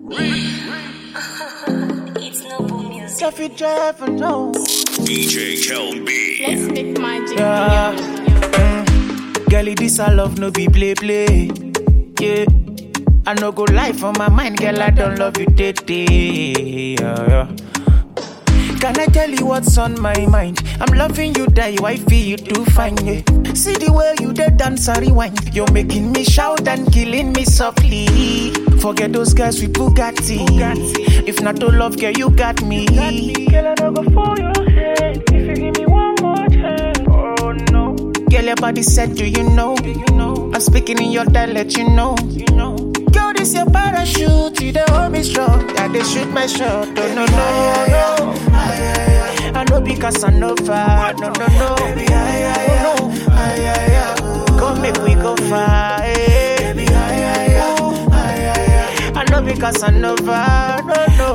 It's Noble Music. If you ever know, DJ Kel B. Let's make magic. yeah. Girlie, this I love no be play. Yeah, I no go lie for my mind, girl. I don't love you, day. Yeah. Can I tell you what's on my mind? I'm loving you, die, wifey, you do fine, yeah. See the way you did dance and rewind. You're making me shout and killing me softly. Forget those guys with Bugatti. If not to love, girl, you got me. Girl, I don't go for your head. If you give me one more chance. Oh no. Girl, your body said, do you know? I'm speaking in your dialect, you know. Girl, this your parachute. You don't hold me strong. Yeah, they shoot my shot. Oh no. I know because I know far. No. Baby, come make we go far. Baby, I know because I know far. No.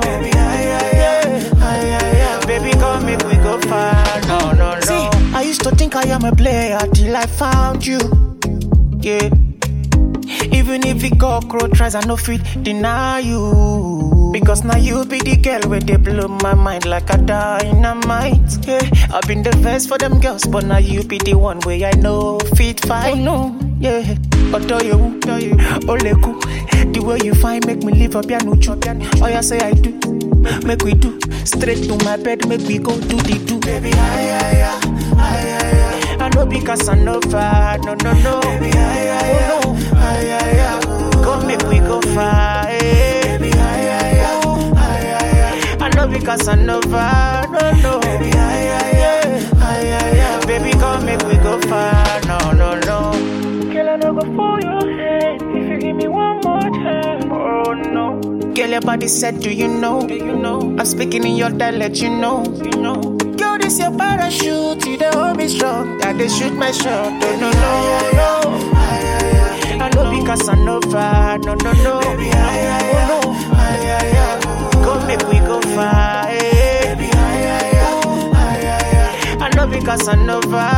Baby, come make we go far. No. See, I used to think I am a player till I found you. Yeah. Even if the cockroach tries, I no fit deny you. Because now you be the girl where they blow my mind like a dynamite. Yeah, I've been the best for them girls, but now you be the one where I know fit fight. Oh no, yeah. But do you, Oleku, the way you find make me live up your nucho. Oh yeah, say I do, make we do. Straight to my bed, make we go do the do. Baby, I know because I know far. No. Baby, come make we go far. Baby, I know because I know far. No. Baby, baby, come make we go far. No. Girl, I no go for your head. If you give me one more chance. Oh no. Girl, your body said, do you know? I'm speaking in your dialect, you know. Girl, this your parachute. You don't hold me strong. Yeah, they shoot my shot. Oh no. I know because I know far. No. Baby, come make we go far. Baby, I know because I know far.